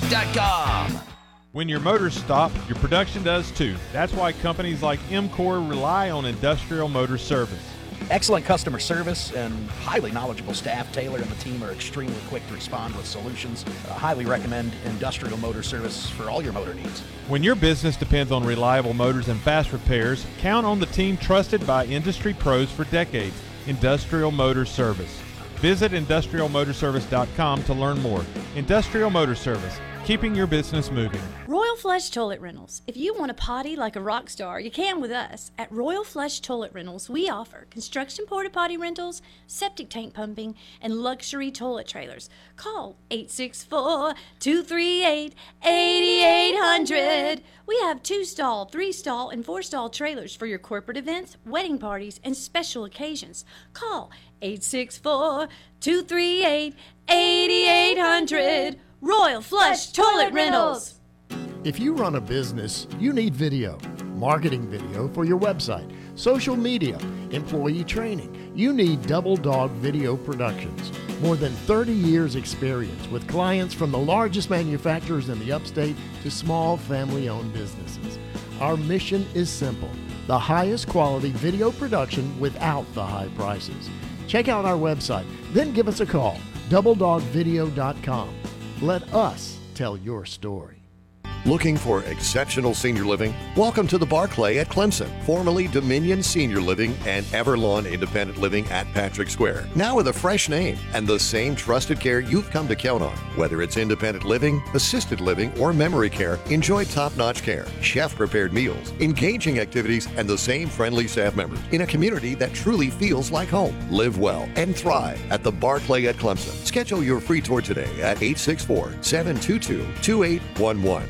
industrialmotorsservice.com. When your motors stop, your production does too. That's why companies like MCOR rely on Industrial Motor Service. Excellent customer service and highly knowledgeable staff. Taylor and the team are extremely quick to respond with solutions. I highly recommend Industrial Motor Service for all your motor needs. When your business depends on reliable motors and fast repairs, count on the team trusted by industry pros for decades, Industrial Motor Service. Visit industrialmotorservice.com to learn more. Industrial Motor Service, keeping your business moving. Royal Flush Toilet Rentals. If you want to potty like a rock star, you can with us. At Royal Flush Toilet Rentals, we offer construction porta potty rentals, septic tank pumping, and luxury toilet trailers. Call 864-238-8800. We have 2-stall, 3-stall, and 4-stall trailers for your corporate events, wedding parties, and special occasions. Call 864-238-8800. Royal Flush Toilet Rentals. If you run a business, you need video, marketing video for your website, social media, employee training. You need Double Dog Video Productions. More than 30 years experience with clients from the largest manufacturers in the upstate to small family-owned businesses. Our mission is simple: the highest quality video production without the high prices. Check out our website, then give us a call, doubledogvideo.com. Let us tell your story. Looking for exceptional senior living? Welcome to the Barclay at Clemson, formerly Dominion Senior Living and Everlawn Independent Living at Patrick Square. Now with a fresh name and the same trusted care you've come to count on. Whether it's independent living, assisted living, or memory care, enjoy top-notch care, chef-prepared meals, engaging activities, and the same friendly staff members in a community that truly feels like home. Live well and thrive at the Barclay at Clemson. Schedule your free tour today at 864-722-2811.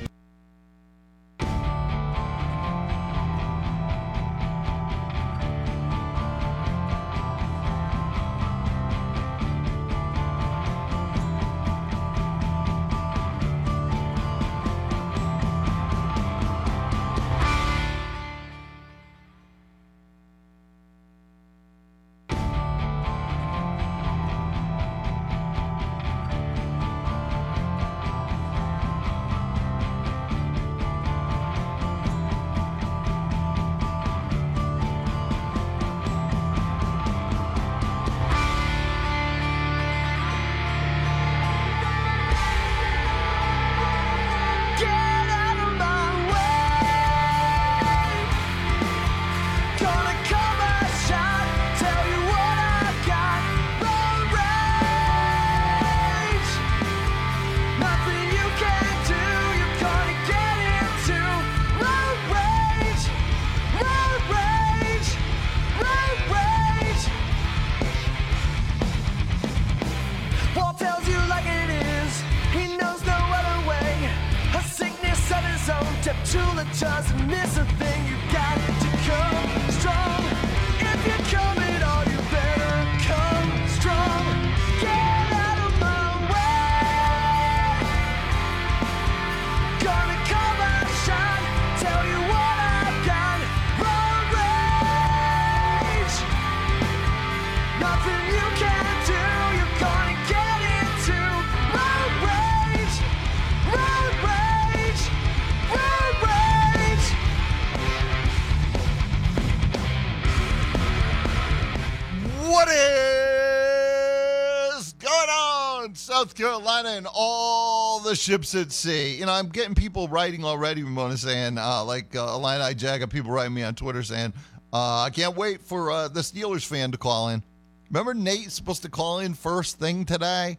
South Carolina and all the ships at sea. You know, I'm getting people writing already, Ramona, saying, Illini Jag, got people writing me on Twitter saying, I can't wait for the Steelers fan to call in. Remember Nate's supposed to call in first thing today?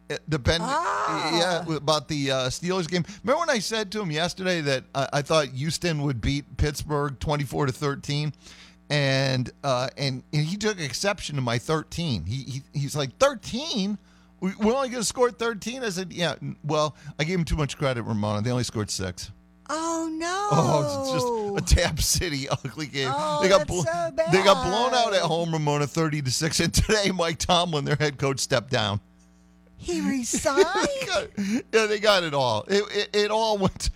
About the Steelers game. Remember when I said to him yesterday that I thought Houston would beat Pittsburgh 24-13? And he took exception to my 13. He's like, 13? We're only going to score 13? I said, yeah. Well, I gave him too much credit, Ramona. They only scored 6. Oh, no. Oh, it's just a Tab City ugly game. Oh, they got that's so bad. They got blown out at home, Ramona, 30-6. And today, Mike Tomlin, their head coach, stepped down. He resigned? They got it all. It all went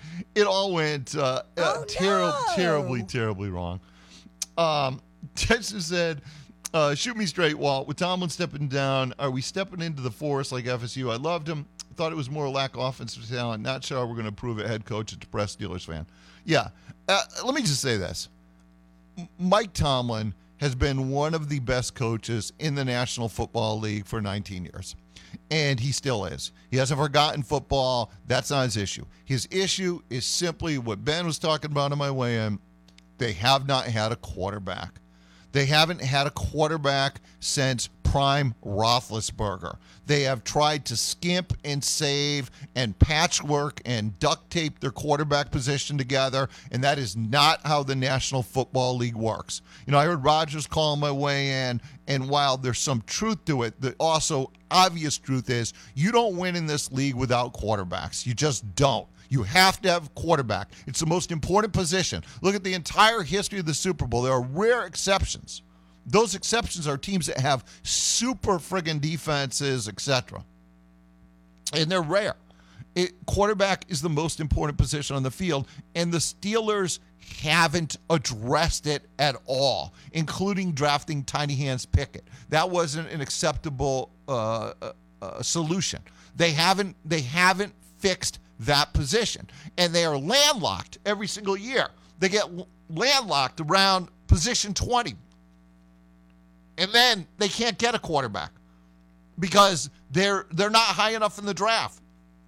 terribly wrong. Texas said, shoot me straight, Walt. With Tomlin stepping down, are we stepping into the forest like FSU? I loved him. thought it was more lack of offensive talent. Not sure we're going to prove it. Head coach, a depressed Steelers fan. Yeah. Let me just say this. Mike Tomlin has been one of the best coaches in the National Football League for 19 years. And he still is. He hasn't forgotten football. That's not his issue. His issue is simply what Ben was talking about on my way in. They have not had a quarterback. They haven't had a quarterback since prime Roethlisberger. They have tried to skimp and save and patchwork and duct tape their quarterback position together, and that is not how the National Football League works. You know, I heard Rodgers call my way in, and while there's some truth to it, the also obvious truth is you don't win in this league without quarterbacks. You just don't. You have to have a quarterback. It's the most important position. Look at the entire history of the Super Bowl. There are rare exceptions. Those exceptions are teams that have super friggin' defenses, etc. And they're rare. Quarterback is the most important position on the field, and the Steelers haven't addressed it at all, including drafting Tiny Hands Pickett. That wasn't an acceptable solution. They haven't fixed that position, and they are landlocked every single year. They get landlocked around position 20, and then they can't get a quarterback because they're not high enough in the draft,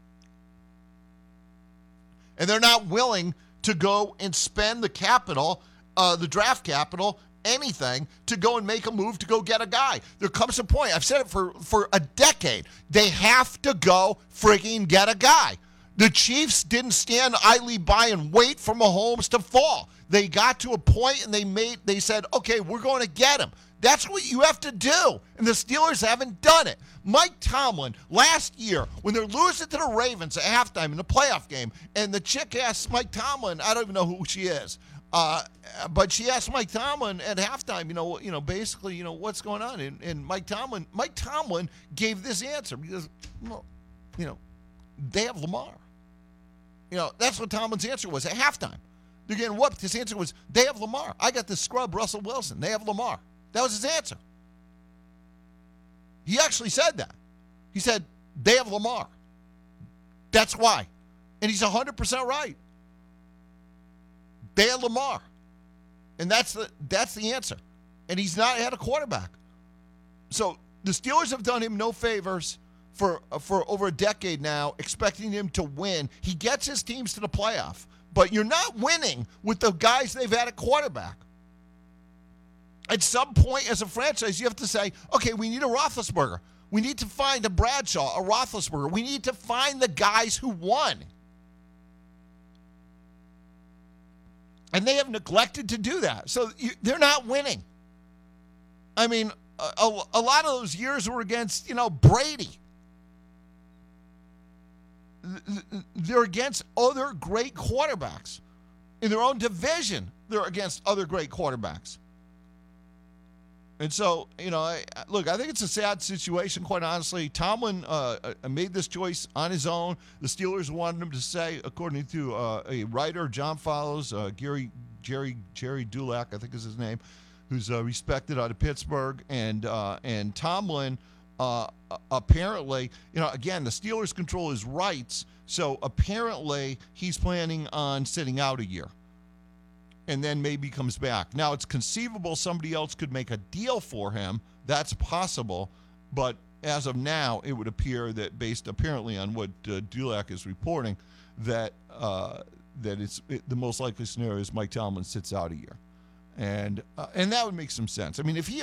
and they're not willing to go and spend the capital, the draft capital, anything to go and make a move to go get a guy. There comes a point, I've said it for a decade, they have to go frigging get a guy. The Chiefs didn't stand idly by and wait for Mahomes to fall. They got to a point and they said, okay, we're going to get him. That's what you have to do. And the Steelers haven't done it. Mike Tomlin, last year, when they're losing to the Ravens at halftime in the playoff game, and the chick asks Mike Tomlin, I don't even know who she is, but she asked Mike Tomlin at halftime, basically, what's going on? And Mike Tomlin gave this answer because, they have Lamar. That's what Tomlin's answer was at halftime. They're getting whooped. His answer was, they have Lamar. I got this scrub, Russell Wilson. They have Lamar. That was his answer. He actually said that. He said, they have Lamar. That's why. And he's 100% right. They have Lamar. And that's the answer. And he's not had a quarterback. So the Steelers have done him no favors for over a decade now, expecting him to win. He gets his teams to the playoff, but you're not winning with the guys they've had at quarterback. At some point as a franchise, you have to say, okay, we need a Roethlisberger. We need to find a Bradshaw, a Roethlisberger. We need to find the guys who won. And they have neglected to do that. So they're not winning. I mean, a lot of those years were against, Brady. They're against other great quarterbacks. In their own division, they're against other great quarterbacks. And so, I think it's a sad situation, quite honestly. Tomlin made this choice on his own. The Steelers wanted him to say, according to a writer, John Follows, Jerry Dulac, I think is his name, who's respected out of Pittsburgh. And Tomlin, apparently, again, the Steelers control his rights, so apparently he's planning on sitting out a year and then maybe comes back. Now, it's conceivable somebody else could make a deal for him. That's possible, but as of now, it would appear that, based apparently on what Dulac is reporting, that the most likely scenario is Mike Tomlin sits out a year, and that would make some sense. I mean, if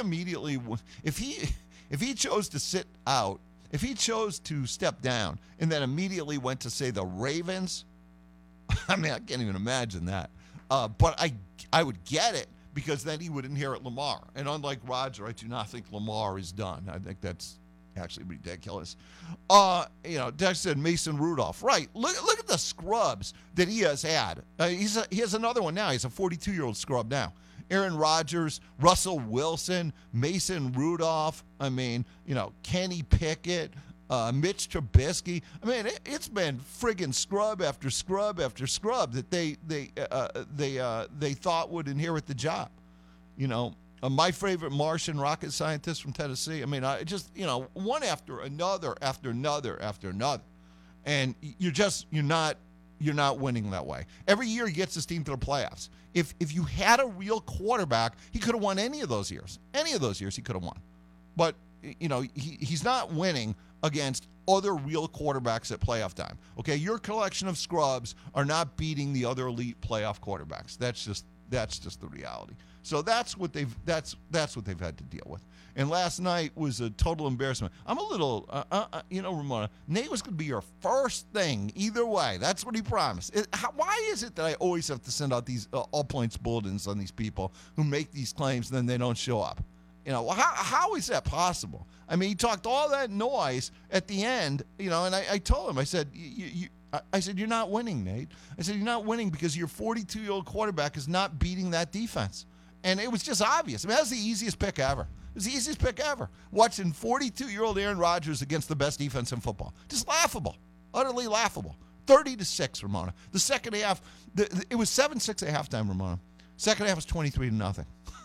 he chose to sit out, if he chose to step down and then immediately went to, say, the Ravens, I mean, I can't even imagine that. But I would get it, because then he would inherit Lamar. And unlike Roger, I do not think Lamar is done. I think that's actually ridiculous. Dex said Mason Rudolph. Right. Look at the scrubs that he has had. He has another one now. He's a 42-year-old scrub now. Aaron Rodgers, Russell Wilson, Mason Rudolph. I mean, Kenny Pickett, Mitch Trubisky. I mean, it's been friggin' scrub after scrub after scrub that they thought would inherit the job. My favorite Martian rocket scientist from Tennessee. I mean, one after another after another after another. And you're not winning that way. Every year he gets his team to the playoffs. If you had a real quarterback, he could have won any of those years. Any of those years he could have won. But, he's not winning against other real quarterbacks at playoff time. Okay, your collection of scrubs are not beating the other elite playoff quarterbacks. That's just the reality. So that's what they've had to deal with. And last night was a total embarrassment. I'm a little, Ramona, Nate was going to be your first thing either way. That's what he promised. Why is it that I always have to send out these all points bulletins on these people who make these claims and then they don't show up? How is that possible? I mean, he talked all that noise at the end, and I told him, I said, I said, you're not winning, Nate. I said, you're not winning because your 42-year-old quarterback is not beating that defense. And it was just obvious. I mean, that was the easiest pick ever. It was the easiest pick ever. Watching 42-year-old Aaron Rodgers against the best defense in football. Just laughable. Utterly laughable. 30-6, Ramona. The second half, it was 7-6 at halftime, Ramona. Second half was 23-0.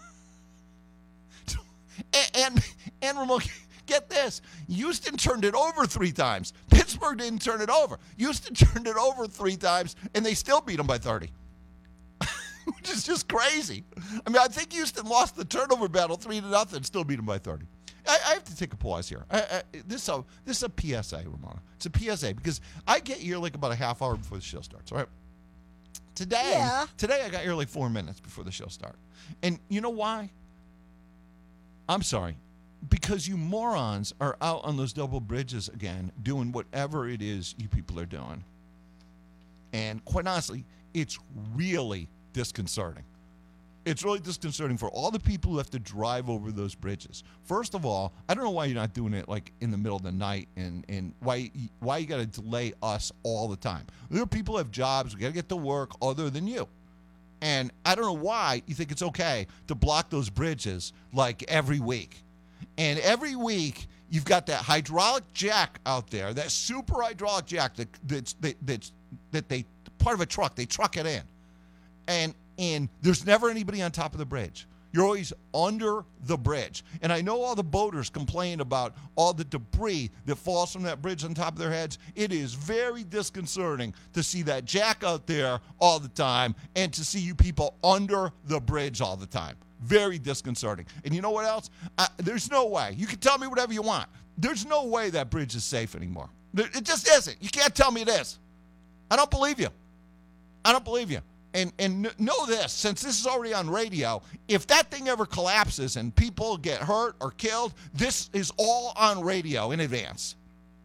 And Ramona, get this. Houston turned it over 3 times. Pittsburgh didn't turn it over. Houston turned it over 3 times, and they still beat them by 30. Which is just crazy. I mean, I think Houston lost the turnover battle 3-0 and still beat them by 30. I have to take a pause here. This is a PSA, Ramona. It's a PSA because I get here like about a half hour before the show starts, all right? Today I got here like 4 minutes before the show starts. And you know why? I'm sorry. Because you morons are out on those double bridges again doing whatever it is you people are doing. And quite honestly, it's really disconcerting. It's really disconcerting for all the people who have to drive over those bridges. First of all, I don't know why you're not doing it like in the middle of the night and why you got to delay us all the time. There are people who have jobs, we got to get to work other than you. And I don't know why you think it's okay to block those bridges like every week. And every week you've got that hydraulic jack out there, that super hydraulic jack that's they part of a truck, they truck it in. And there's never anybody on top of the bridge. You're always under the bridge. And I know all the boaters complain about all the debris that falls from that bridge on top of their heads. It is very disconcerting to see that jack out there all the time and to see you people under the bridge all the time. Very disconcerting. And you know what else? There's no way. You can tell me whatever you want. There's no way that bridge is safe anymore. It just isn't. You can't tell me it is. I don't believe you. I don't believe you. And know this, since this is already on radio, if that thing ever collapses and people get hurt or killed, this is all on radio in advance.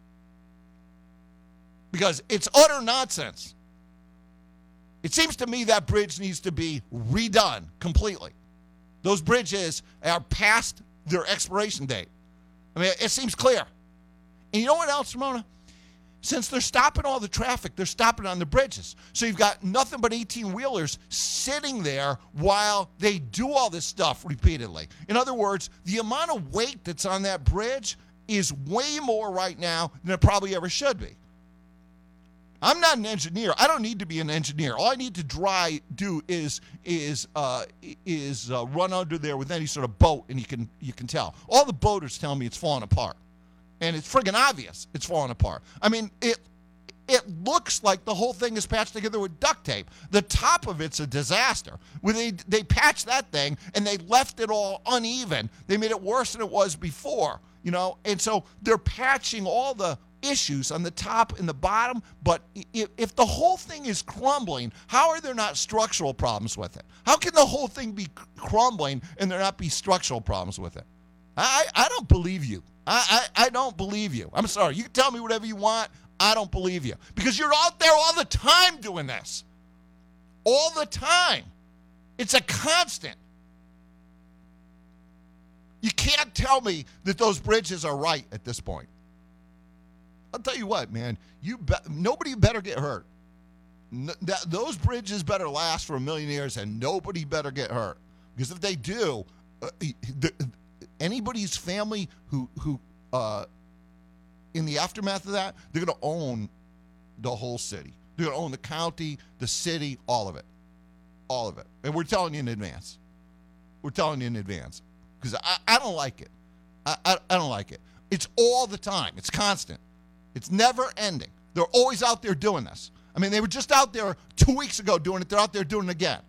Because it's utter nonsense. It seems to me that bridge needs to be redone completely. Those bridges are past their expiration date. I mean, it seems clear. And you know what else, Ramona? Since they're stopping all the traffic, they're stopping on the bridges. So you've got nothing but 18-wheelers sitting there while they do all this stuff repeatedly. In other words, the amount of weight that's on that bridge is way more right now than it probably ever should be. I'm not an engineer. I don't need to be an engineer. All I need to do is run under there with any sort of boat, and you can tell. All the boaters tell me it's falling apart. And it's friggin' obvious it's falling apart. I mean, it looks like the whole thing is patched together with duct tape. The top of it's a disaster. When they patched that thing and they left it all uneven. They made it worse than it was before, And so they're patching all the issues on the top and the bottom. But if the whole thing is crumbling, how are there not structural problems with it? How can the whole thing be crumbling and there not be structural problems with it? I don't believe you. I don't believe you. I'm sorry. You can tell me whatever you want. I don't believe you. Because you're out there all the time doing this. All the time. It's a constant. You can't tell me that those bridges are right at this point. I'll tell you what, man. Nobody better get hurt. Those bridges better last for 1,000,000 years, and nobody better get hurt. Because if they do, anybody's family who in the aftermath of that, they're going to own the whole city. They're going to own the county, the city, all of it. All of it. And we're telling you in advance. We're telling you in advance. Because I don't like it. I don't like it. It's all the time. It's constant. It's never ending. They're always out there doing this. I mean, they were just out there 2 weeks ago doing it. They're out there doing it again.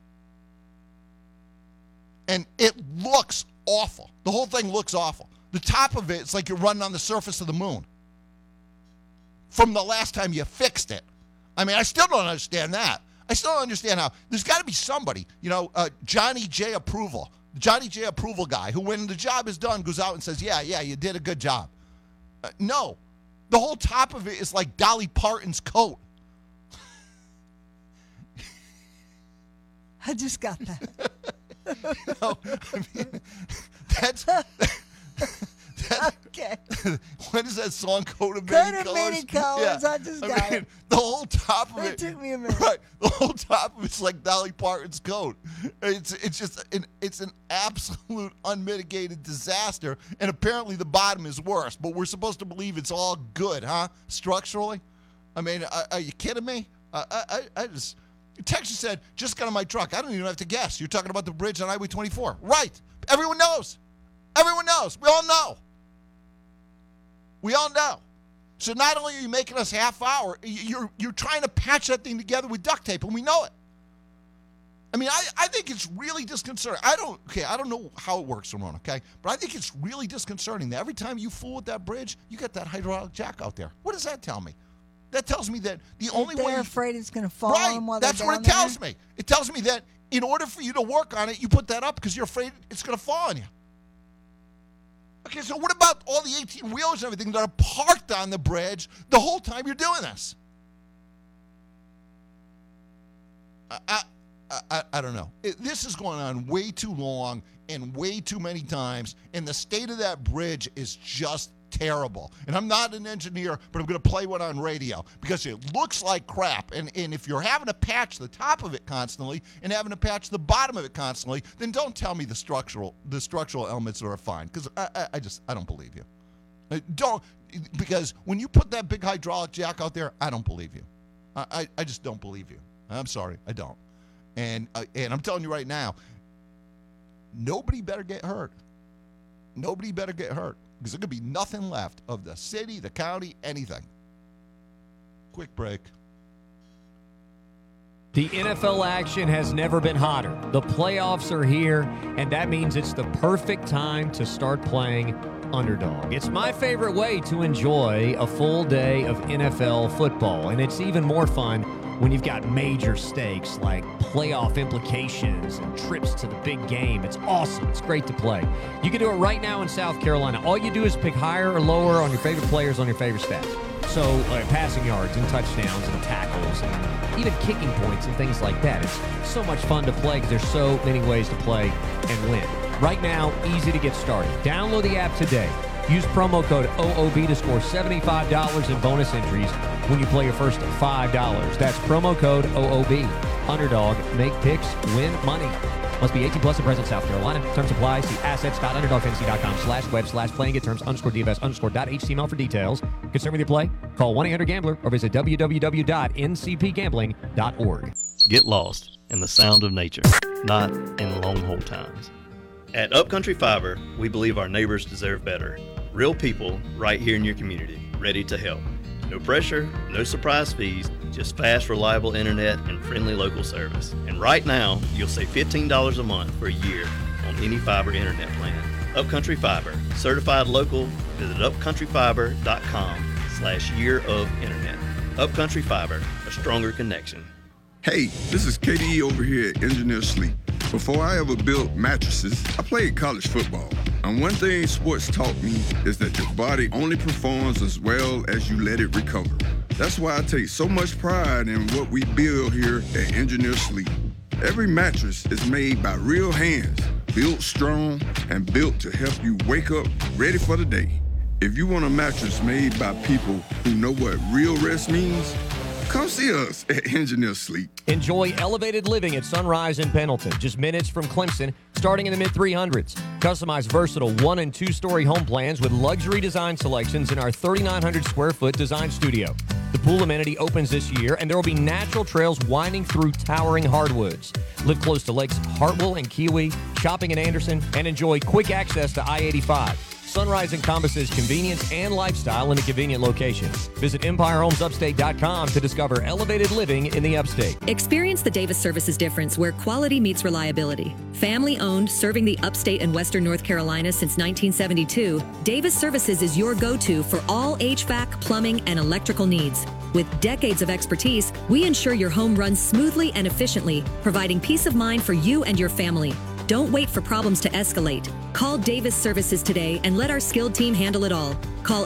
And it looks awful. The whole thing looks awful. The top of it, it's like you're running on the surface of the moon from the last time you fixed it. I mean, I still don't understand that. I still don't understand how. There's got to be somebody, Johnny J. Approval. Johnny J. Approval guy who, when the job is done, goes out and says, yeah, you did a good job. No. The whole top of it is like Dolly Parton's coat. I just got that. I mean, that's Okay. What is that song? Coat of Many Colors? Coat of Many Colors. I just got it. The whole top of It took me a minute. Right. The whole top of it's like Dolly Parton's coat. It's just an absolute unmitigated disaster, and apparently the bottom is worse. But we're supposed to believe it's all good, huh? Structurally. I mean, are you kidding me? I just. Texas said, just got in my truck. I don't even have to guess. You're talking about the bridge on Highway 24. Right. Everyone knows. Everyone knows. We all know. We all know. So not only are you making us half hour, you're trying to patch that thing together with duct tape, and we know it. I mean, I think it's really disconcerting. I don't know how it works, Ramon, okay? But I think it's really disconcerting that every time you fool with that bridge, you get that hydraulic jack out there. What does that tell me? That tells me that the only way... They're afraid it's going to fall on them while they're that's what it tells me. It tells me that in order for you to work on it, you put that up because you're afraid it's going to fall on you. Okay, so what about all the 18-wheelers and everything that are parked on the bridge the whole time you're doing this? I don't know. This is going on way too long and way too many times, and the state of that bridge is just terrible. And I'm not an engineer, but I'm going to play one on radio because it looks like crap. And if you're having to patch the top of it constantly and having to patch the bottom of it constantly, then don't tell me the structural elements are fine, because I don't believe you. Because when you put that big hydraulic jack out there, I don't believe you. I just don't believe you. I'm sorry, I don't. And I'm telling you right now, nobody better get hurt. Nobody better get hurt. Because there could be nothing left of the city, the county, anything. Quick break. The NFL action has never been hotter. The playoffs are here, and that means it's the perfect time to start playing Underdog. It's my favorite way to enjoy a full day of NFL football, and it's even more fun when you've got major stakes like playoff implications and trips to the big game. It's awesome. It's great to play. You can do it right now in South Carolina. All you do is pick higher or lower on your favorite players on your favorite stats. So passing yards and touchdowns and tackles and even kicking points and things like that. It's so much fun to play because there's so many ways to play and win. Right now, easy to get started. Download the app today. Use promo code OOB to score $75 in bonus entries when you play your first $5. That's promo code OOB. Underdog. Make picks. Win money. Must be 18 plus and present South Carolina. Terms apply. See assets.underdogfantasy.com/web/playing. Get terms _DFS_.html for details. Concerned with your play? Call 1-800-GAMBLER or visit www.ncpgambling.org. Get lost in the sound of nature, not in long hold times. At Upcountry Fiber, we believe our neighbors deserve better. Real people right here in your community, ready to help. No pressure, no surprise fees, just fast, reliable internet and friendly local service. And right now, you'll save $15 a month for a year on any fiber internet plan. Upcountry Fiber, certified local. Visit upcountryfiber.com/year-of-internet. Upcountry Fiber, a stronger connection. Hey, this is KDE over here at Engineer Sleep. Before I ever built mattresses, I played college football. And one thing sports taught me is that your body only performs as well as you let it recover. That's why I take so much pride in what we build here at Engineer Sleep. Every mattress is made by real hands, built strong, and built to help you wake up ready for the day. If you want a mattress made by people who know what real rest means, come see us at Engineer Sleep. Enjoy elevated living at Sunrise in Pendleton, just minutes from Clemson, starting in the mid-300s. Customize versatile 1- and 2-story home plans with luxury design selections in our 3,900-square-foot design studio. The pool amenity opens this year, and there will be natural trails winding through towering hardwoods. Live close to Lakes Hartwell and Kiwi, shopping in Anderson, and enjoy quick access to I-85. Sunrise encompasses convenience and lifestyle in a convenient location. Visit EmpireHomesUpstate.com to discover elevated living in the upstate. Experience the Davis Services difference where quality meets reliability. Family-owned, serving the upstate and western North Carolina since 1972, Davis Services is your go-to for all HVAC, plumbing, and electrical needs. With decades of expertise, we ensure your home runs smoothly and efficiently, providing peace of mind for you and your family. Don't wait for problems to escalate. Call Davis Services today and let our skilled team handle it all. Call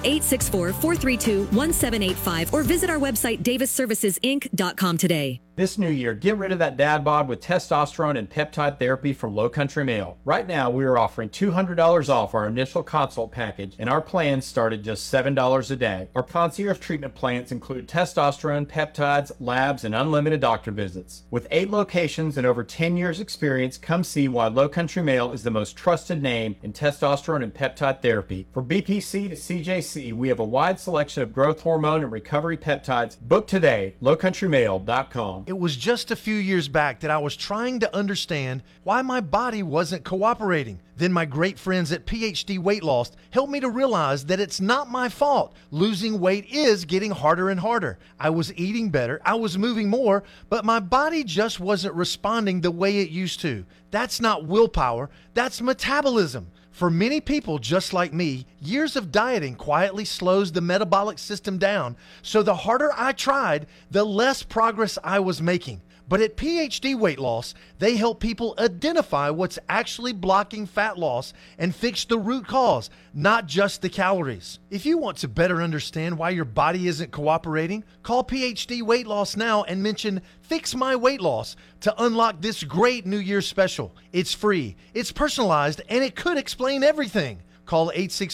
864-432-1785 or visit our website davisservicesinc.com today. This new year, get rid of that dad bod with testosterone and peptide therapy from Low Country Male. Right now, we are offering $200 off our initial consult package, and our plans start at just $7 a day. Our concierge treatment plans include testosterone, peptides, labs, and unlimited doctor visits. With 8 locations and over 10 years experience, come see why Low Country Male is the most trusted name in testosterone and peptide therapy. For BPC to CJC, we have a wide selection of growth hormone and recovery peptides. Book today, lowcountrymale.com. It was just a few years back that I was trying to understand why my body wasn't cooperating. Then my great friends at PhD Weight Loss helped me to realize that it's not my fault. Losing weight is getting harder and harder. I was eating better, I was moving more, but my body just wasn't responding the way it used to. That's not willpower, that's metabolism. For many people just like me, years of dieting quietly slows the metabolic system down, so the harder I tried, the less progress I was making. But at PhD Weight Loss, they help people identify what's actually blocking fat loss and fix the root cause, not just the calories. If you want to better understand why your body isn't cooperating, call PhD Weight Loss now and mention Fix My Weight Loss to unlock this great New Year's special. It's free, it's personalized, and it could explain everything. Call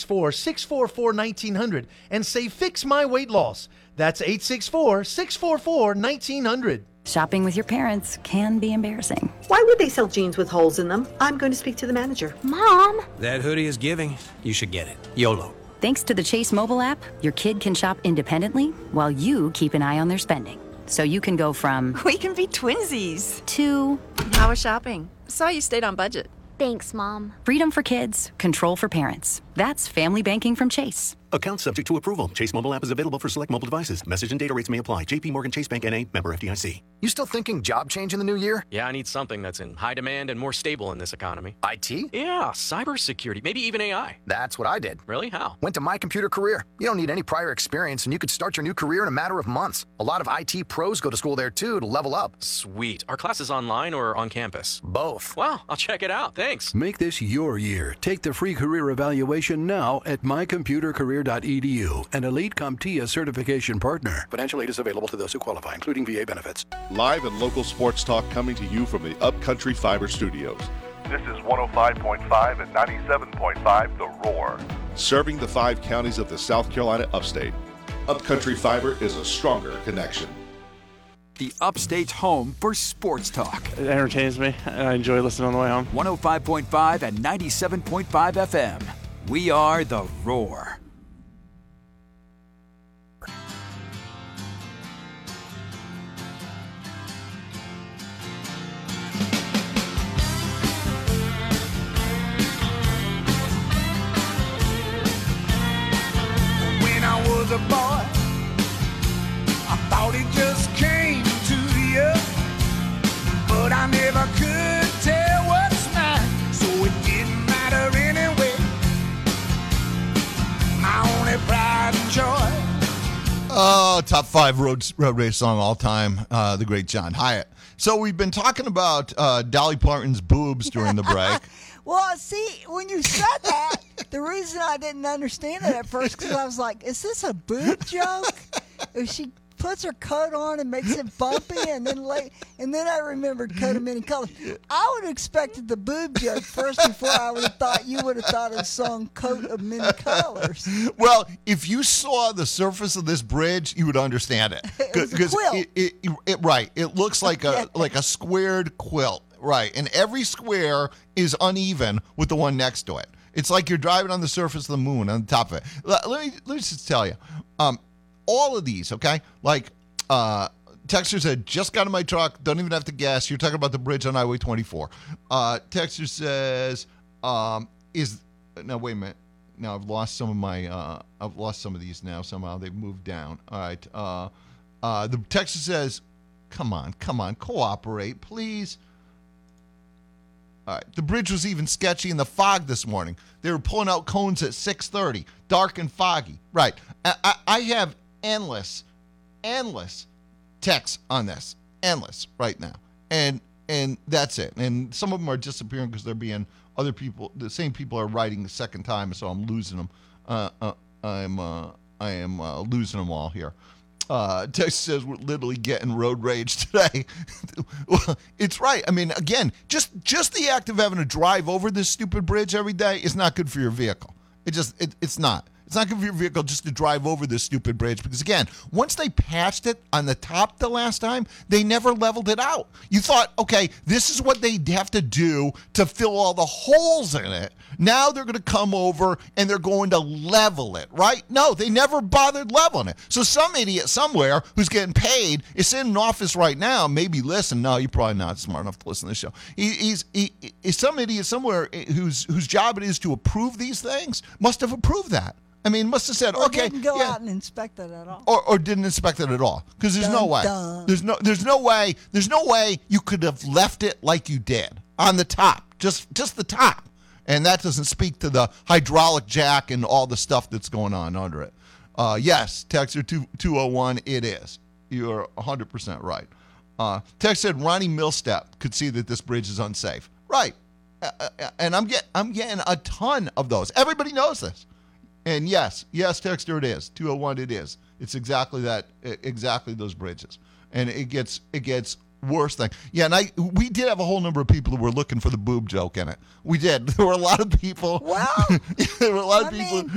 864-644-1900 and say Fix My Weight Loss. That's 864-644-1900. Shopping with your parents can be embarrassing. Why would they sell jeans with holes in them? I'm going to speak to the manager. Mom! That hoodie is giving. You should get it. YOLO. Thanks to the Chase mobile app, your kid can shop independently while you keep an eye on their spending. So you can go from... We can be twinsies. ...to... How was shopping? Saw you stayed on budget. Thanks, Mom. Freedom for kids, control for parents. That's family banking from Chase. Account subject to approval. Chase mobile app is available for select mobile devices. Message and data rates may apply. JP Morgan Chase Bank N.A. member FDIC. You still thinking job change in the new year? Yeah, I need something that's in high demand and more stable in this economy. IT? Yeah, cybersecurity, maybe even AI. That's what I did. Really? How? Went to My Computer Career. You don't need any prior experience, and you could start your new career in a matter of months. A lot of IT pros go to school there, too, to level up. Sweet. Are classes online or on campus? Both. Wow, I'll check it out. Thanks. Make this your year. Take the free career evaluation now at mycomputercareer.edu. An Elite CompTIA certification partner. Financial aid is available to those who qualify, including VA benefits. Live and local sports talk coming to you from the Upcountry Fiber Studios. This is 105.5 and 97.5 The Roar. Serving the 5 counties of the South Carolina upstate. Upcountry Fiber is a stronger connection. The upstate's home for sports talk. It entertains me, and I enjoy listening on the way home. 105.5 and 97.5 FM. We are The Roar. A boy, I thought it just came to you, but I never could tell what's mine, so it didn't matter anyway. My only pride and joy. Oh, top 5 road race song all time, the great John Hyatt. So we've been talking about Dolly Parton's boobs during the break. Well, see, when you said that, the reason I didn't understand it at first because I was like, is this a boob joke? If she puts her coat on and makes it bumpy and then I remembered Coat of Many Colors. I would have expected the boob joke first before I would have thought you would have thought of the song Coat of Many Colors. Well, if you saw the surface of this bridge, you would understand it. Because it looks like a squared quilt. Right, and every square is uneven with the one next to it. It's like you're driving on the surface of the moon on the top of it. Let me just tell you, all of these, okay? Like, Texter said, just got in my truck, don't even have to guess. You're talking about the bridge on Highway 24. Texter says, no, wait a minute. now I've lost some of these now. Somehow they've moved down. All right. The text says, come on, cooperate, please. All right. The bridge was even sketchy in the fog this morning. They were pulling out cones at 6:30, dark and foggy. Right. I have endless texts on this, endless right now, and that's it. And some of them are disappearing because they're being other people. The same people are writing the second time, so I'm losing them. I am losing them all here. Text says we're literally getting road rage today. Well, it's right. I mean, again, just the act of having to drive over this stupid bridge every day is not good for your vehicle. It's not. It's not good for your vehicle just to drive over this stupid bridge because, again, once they patched it on the top the last time, they never leveled it out. You thought, okay, this is what they have to do to fill all the holes in it. Now they're going to come over and they're going to level it, right? No, they never bothered leveling it. So some idiot somewhere who's getting paid is in an office right now, maybe listen. No, you're probably not smart enough to listen to this show. He's some idiot somewhere whose job it is to approve these things must have approved that. I mean, must have said, or okay, didn't go out and inspect it at all, or didn't inspect it at all, because there's no way, there's no way you could have left it like you did on the top, just the top, and that doesn't speak to the hydraulic jack and all the stuff that's going on under it. Yes, Texter 201, it is. You are 100% right. Text said Ronnie Millstep could see that this bridge is unsafe. Right, and I'm getting a ton of those. Everybody knows this. And yes, Texter, it is 201. It is. It's exactly that. Exactly those bridges, and it gets worse thing. Yeah, and we did have a whole number of people who were looking for the boob joke in it. We did. There were a lot of people. Wow. There were a lot of people.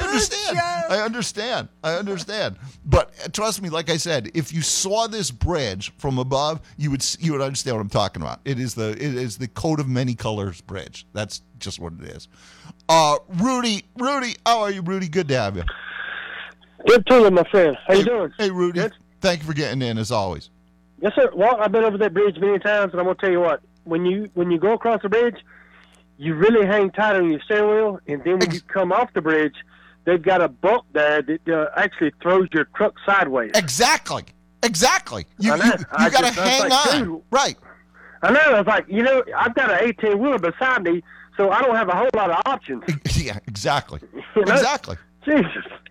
I understand. But trust me, like I said, if you saw this bridge from above, you would understand what I'm talking about. It is the coat of many colors bridge. That's just what it is. Rudy, how are you, Rudy? Good to have you. Good to you, my friend. How you doing? Hey, Rudy. Good? Thank you for getting in, as always. Yes, sir. Well, I've been over that bridge many times, and I'm going to tell you what. When you go across the bridge, you really hang tight on your steering wheel, and then when you come off the bridge, they've got a bump there that actually throws your truck sideways. Exactly. You got to hang on. Dude, right. I know. I was like, I've got an 18-wheeler beside me, so I don't have a whole lot of options. Yeah, exactly. Exactly. Jesus.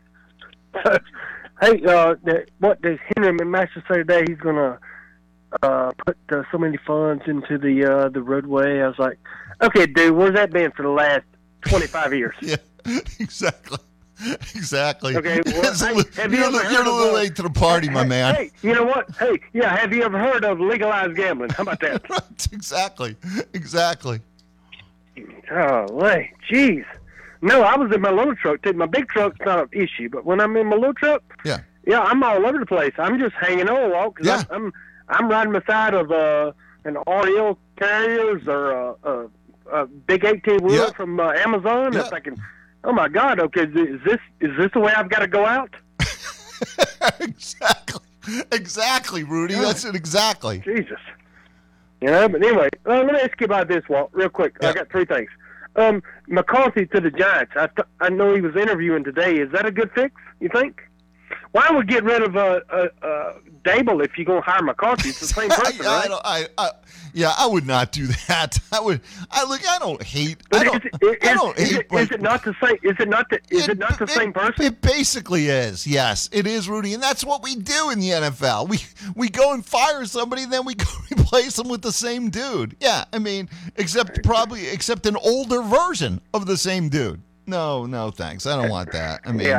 Hey, what does Henry McMaster say today? He's going to put so many funds into the roadway. I was like, okay, dude, where's that been for the last 25 years? Yeah, exactly. Okay, well, you're a little late to the party, my man. Hey, you know what? Hey, yeah, have you ever heard of legalized gambling? How about that? Right, exactly. Oh, wait, jeez. No, I was in my little truck. My big truck's not an issue, but when I'm in my little truck, yeah, I'm all over the place. I'm just hanging on a walk because I'm riding beside of an RL Carriers or a big 18-wheeler from Amazon. Yeah. I'm thinking, oh my God, okay, is this the way I've got to go out? Exactly, Rudy. That's it. Exactly. Jesus. But anyway, let me ask you about this, Walt, real quick. Yeah. I got three things. McCarthy to the Giants. I know he was interviewing today. Is that a good fix, you think? Why would get rid of Dable if you're going to hire McCarthy? It's the same person, right? I would not do that. I don't hate. Is it not the same? Is it not the same person? It basically is. Yes, it is, Rudy, and that's what we do in the NFL. We go and fire somebody, and then we go replace them with the same dude. Yeah, I mean, except an older version of the same dude. No, thanks. I don't want that. I mean,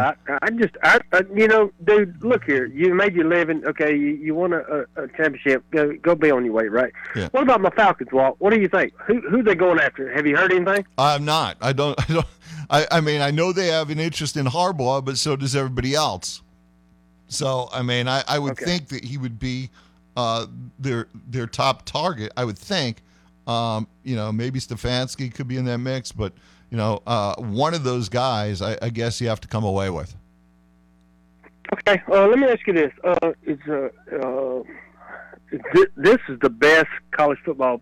dude, look here. You made your living. Okay, you won a championship. Go be on your way, right? Yeah. What about my Falcons, Walt? What do you think? Who they going after? Have you heard anything? I'm not. I don't. I mean, I know they have an interest in Harbaugh, but so does everybody else. So, I mean, I would think that he would be their top target. I would think. Maybe Stefanski could be in that mix, but. One of those guys, I guess you have to come away with. Okay, let me ask you this: this is the best college football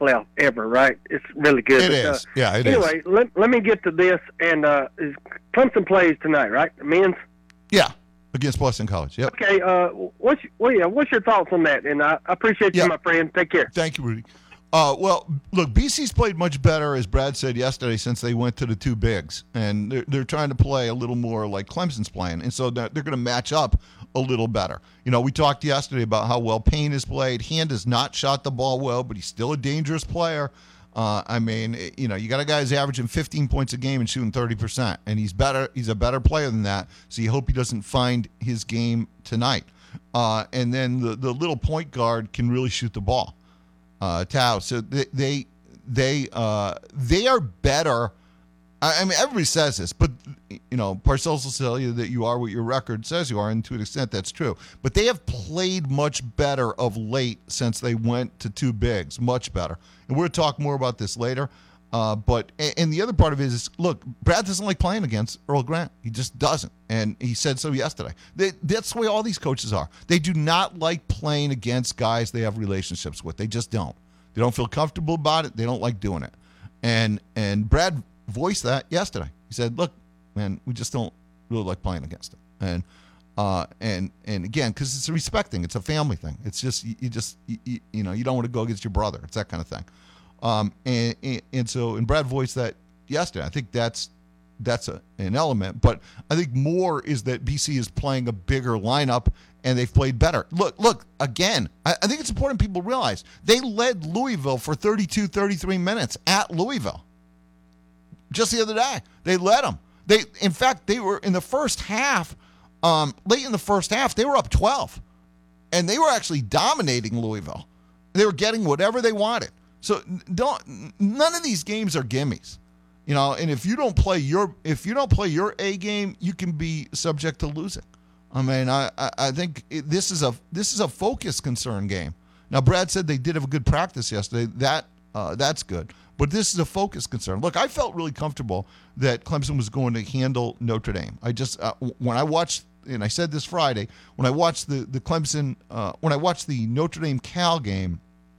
playoff ever, right? It's really good. It is. Yeah, it anyway, is. Let me get to this. And Clemson plays tonight, right? The men's? Yeah, against Boston College. Yep. Okay. What's your thoughts on that? And I appreciate you, my friend. Take care. Thank you, Rudy. Well, look, BC's played much better, as Brad said yesterday, since they went to the two bigs. And they're trying to play a little more like Clemson's playing. And so they're going to match up a little better. You know, we talked yesterday about how well Payne has played. Hand has not shot the ball well, but he's still a dangerous player. I mean, you know, you got a guy who's averaging 15 points a game and shooting 30%. And he's better. He's a better player than that. So you hope he doesn't find his game tonight. And then the little point guard can really shoot the ball. Tao. So they are better. I mean, everybody says this, but you know, Parcells will tell you that you are what your record says you are, and to an extent, that's true. But they have played much better of late since they went to two bigs, much better. And we'll talk more about this later. But the other part of it is, look, Brad doesn't like playing against Earl Grant. He just doesn't, and he said so yesterday. That's the way all these coaches are. They do not like playing against guys they have relationships with. They just don't. They don't feel comfortable about it. They don't like doing it. And Brad voiced that yesterday. He said, "Look, man, we just don't really like playing against them." And again, because it's a respect thing. It's a family thing. It's just you don't want to go against your brother. It's that kind of thing. And Brad voiced that yesterday. I think that's an element, but I think more is that BC is playing a bigger lineup and they've played better. Look again, I think it's important people realize they led Louisville for 33 minutes at Louisville. Just the other day, they led them. In fact, they were in the first half, late in the first half, they were up 12 and they were actually dominating Louisville. They were getting whatever they wanted. So none of these games are gimmies, you know. And if you don't play your A game, you can be subject to losing. I mean, I think this is a focus concern game. Now, Brad said they did have a good practice yesterday. That's good, but this is a focus concern. Look, I felt really comfortable that Clemson was going to handle Notre Dame. I just when I watched, and I said this Friday, when I watched the Clemson, when I watched the Notre Dame Cal game.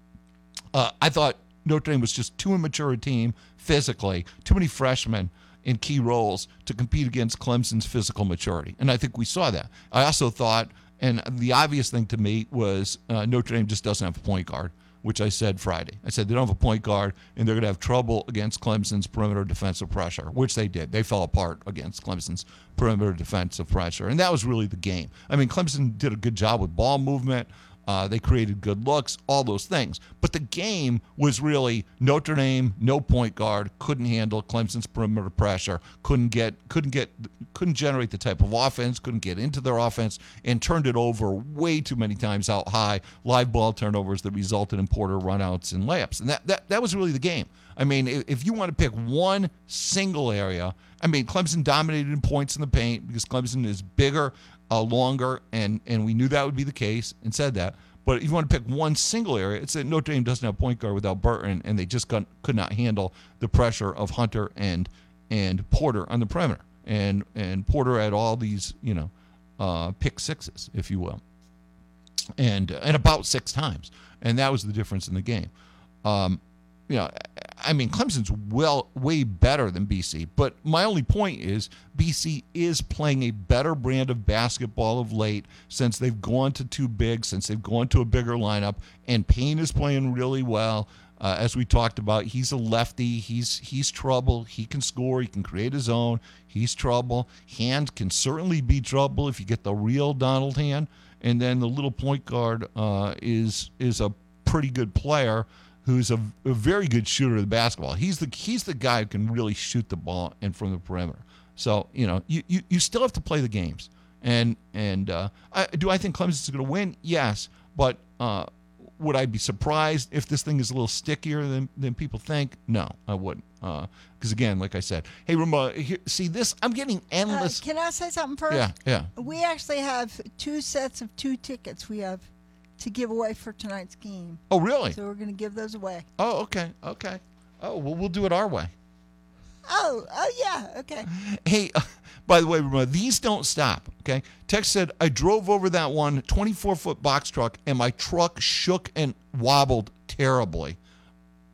I thought Notre Dame was just too immature a team physically, too many freshmen in key roles to compete against Clemson's physical maturity. And I think we saw that. I also thought, and the obvious thing to me was Notre Dame just doesn't have a point guard, which I said Friday. I said they don't have a point guard, and they're going to have trouble against Clemson's perimeter defensive pressure, which they did. They fell apart against Clemson's perimeter defensive pressure, and that was really the game. I mean, Clemson did a good job with ball movement. They created good looks, all those things. But the game was really Notre Dame, no point guard, couldn't handle Clemson's perimeter pressure, couldn't generate the type of offense, couldn't get into their offense, and turned it over way too many times out high, live ball turnovers that resulted in Porter runouts and layups. And that was really the game. I mean, if you want to pick one single area, I mean, Clemson dominated in points in the paint because Clemson is bigger, longer, and we knew that would be the case and said that. But if you want to pick one single area, it's that Notre Dame doesn't have a point guard without Burton, and they just could not handle the pressure of Hunter and Porter on the perimeter. And Porter had all these, pick sixes, if you will, and about 6 times, and that was the difference in the game. I mean, Clemson's way better than BC, but my only point is BC is playing a better brand of basketball of late since they've gone to two bigs, since they've gone to a bigger lineup, and Payne is playing really well. As we talked about, he's a lefty. He's trouble. He can score. He can create his own. He's trouble. Hand can certainly be trouble if you get the real Donald Hand. And then the little point guard is a pretty good player who's a very good shooter of the basketball. He's the guy who can really shoot the ball and from the perimeter. So, you still have to play the games. And do I think Clemson's going to win? Yes. But would I be surprised if this thing is a little stickier than people think? No, I wouldn't. Because, again, like I said, hey, Ramon, see this? I'm getting endless. Can I say something first? Yeah. We actually have 2 sets of 2 tickets we have to give away for tonight's game. Oh, really? So we're going to give those away. Oh, okay. Oh, well, we'll do it our way. Oh, yeah, okay. Hey, by the way, remember, these don't stop, okay? Tex said, I drove over that one 24-foot box truck, and my truck shook and wobbled terribly.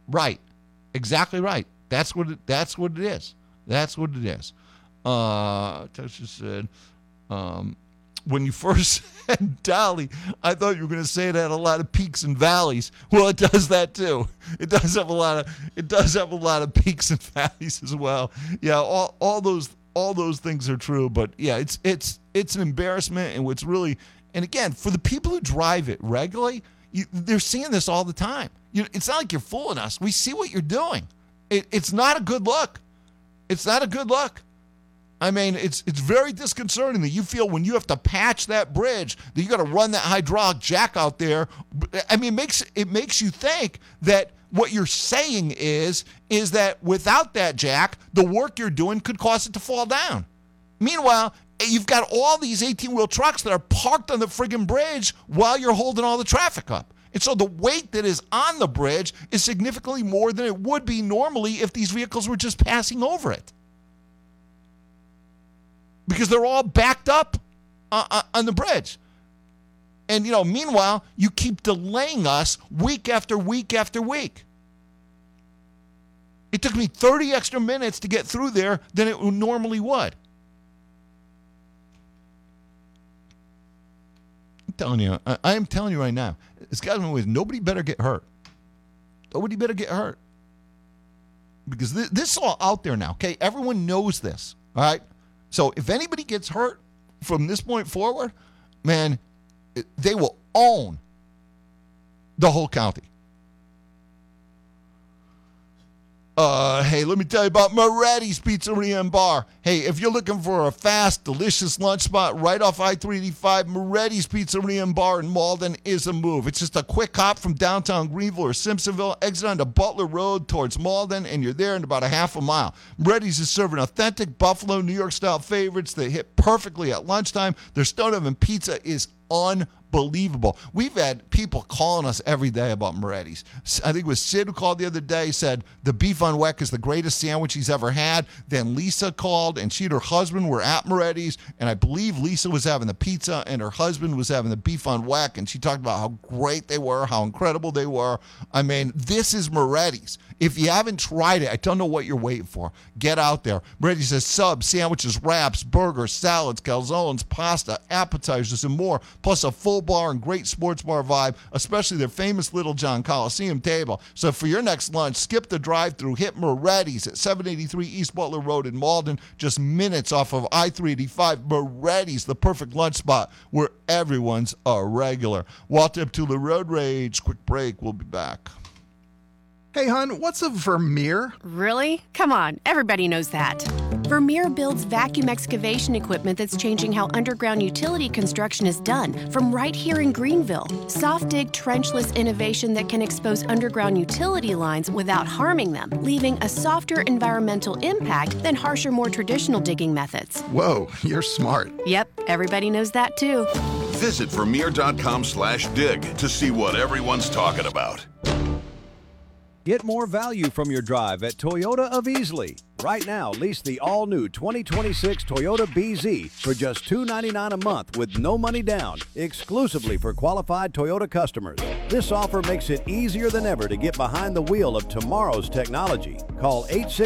Right. Exactly right. That's what it is. That's what it is. Tasha said, when you first said Dolly, I thought you were going to say it had a lot of peaks and valleys. Well, it does that too. It does have a lot of peaks and valleys as well. Yeah, all those things are true. But yeah, it's an embarrassment, and what's really, and again, for the people who drive it regularly, they're seeing this all the time. It's not like you're fooling us. We see what you're doing. It's not a good look. It's not a good look. I mean, it's very disconcerting that you feel when you have to patch that bridge that you got to run that hydraulic jack out there. I mean, it makes you think that what you're saying is that without that jack, the work you're doing could cause it to fall down. Meanwhile, you've got all these 18-wheel trucks that are parked on the friggin' bridge while you're holding all the traffic up. And so the weight that is on the bridge is significantly more than it would be normally if these vehicles were just passing over it. Because they're all backed up on the bridge. And, meanwhile, you keep delaying us week after week after week. It took me 30 extra minutes to get through there than it normally would. I'm telling you, I am telling you right now, this guy's always, nobody better get hurt. Nobody better get hurt. Because this is all out there now, okay? Everyone knows this, all right? So if anybody gets hurt from this point forward, man, they will own the whole county. Hey, let me tell you about Moretti's Pizzeria and Bar. Hey, if you're looking for a fast, delicious lunch spot right off I-385, Moretti's Pizzeria and Bar in Malden is a move. It's just a quick hop from downtown Greenville or Simpsonville, exit onto Butler Road towards Malden, and you're there in about a half a mile. Moretti's is serving authentic Buffalo, New York-style favorites that hit perfectly at lunchtime. Their stone oven pizza is unbelievable. We've had people calling us every day about Moretti's. I think it was Sid who called the other day, said the beef on weck is the greatest sandwich he's ever had. Then Lisa called, and she and her husband were at Moretti's, and I believe Lisa was having the pizza and her husband was having the beef on weck, and she talked about how great they were, how incredible they were. I mean, this is Moretti's. If you haven't tried it, I don't know what you're waiting for. Get out there. Moretti's has subs, sandwiches, wraps, burgers, salads, calzones, pasta, appetizers, and more, plus a full bar and great sports bar vibe, especially their famous Little John Coliseum table. So for your next lunch, skip the drive-thru, hit Moretti's at 783 East Butler Road in Malden, just minutes off of I-385. Moretti's, the perfect lunch spot where everyone's a regular. Walter Abtula Road Rage. Quick break. We'll be back. Hey, hon, what's a Vermeer? Really? Come on, everybody knows that. Vermeer builds vacuum excavation equipment that's changing how underground utility construction is done, from right here in Greenville. Soft dig trenchless innovation that can expose underground utility lines without harming them, leaving a softer environmental impact than harsher, more traditional digging methods. Whoa, you're smart. Yep, everybody knows that too. Visit Vermeer.com/dig to see what everyone's talking about. Get more value from your drive at Toyota of Easley. Right now, lease the all-new 2026 Toyota BZ for just $299 a month with no money down, exclusively for qualified Toyota customers. This offer makes it easier than ever to get behind the wheel of tomorrow's technology. Call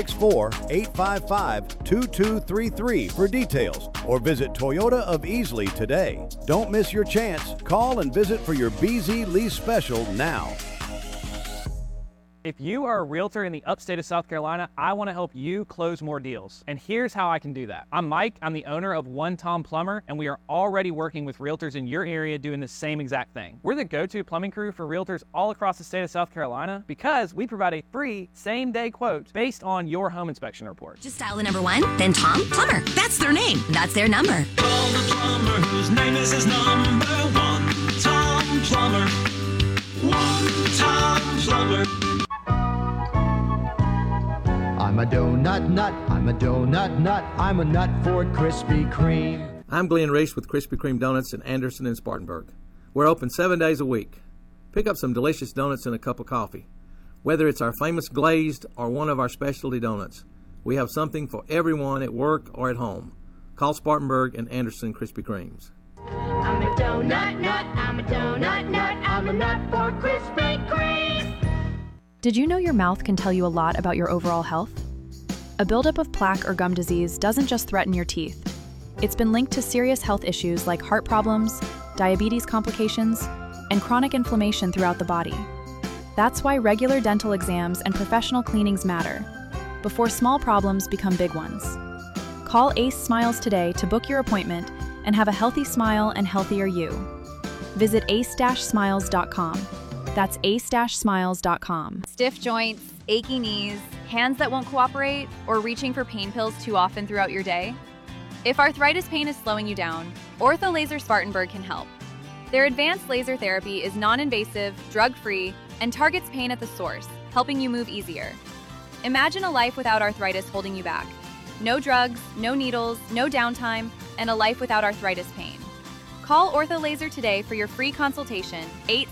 864-855-2233 for details or visit Toyota of Easley today. Don't miss your chance. Call and visit for your BZ lease special now. If you are a realtor in the upstate of South Carolina, I want to help you close more deals. And here's how I can do that. I'm Mike, I'm the owner of One Tom Plumber, and we are already working with realtors in your area doing the same exact thing. We're the go-to plumbing crew for realtors all across the state of South Carolina because we provide a free same-day quote based on your home inspection report. Just dial the number 1, then Tom Plumber. That's their name. That's their number. Call the plumber whose name is his number 1, Tom Plumber. 1 Tom Plumber. I'm a donut nut, I'm a donut nut, I'm a nut for Krispy Kreme. I'm Glenn Reese with Krispy Kreme Donuts in Anderson and Spartanburg. We're open 7 days a week. Pick up some delicious donuts and a cup of coffee. Whether it's our famous glazed or one of our specialty donuts, we have something for everyone at work or at home. Call Spartanburg and Anderson Krispy Kremes. I'm a donut nut, I'm a donut nut, I'm a nut for Krispy Kreme. Did you know your mouth can tell you a lot about your overall health? A buildup of plaque or gum disease doesn't just threaten your teeth. It's been linked to serious health issues like heart problems, diabetes complications, and chronic inflammation throughout the body. That's why regular dental exams and professional cleanings matter, before small problems become big ones. Call Ace Smiles today to book your appointment and have a healthy smile and healthier you. Visit ace-smiles.com. That's ace-smiles.com. Stiff joints, achy knees, hands that won't cooperate, or reaching for pain pills too often throughout your day? If arthritis pain is slowing you down, Ortho Laser Spartanburg can help. Their advanced laser therapy is non-invasive, drug-free, and targets pain at the source, helping you move easier. Imagine a life without arthritis holding you back. No drugs, no needles, no downtime, and a life without arthritis pain. Call Ortho Laser today for your free consultation,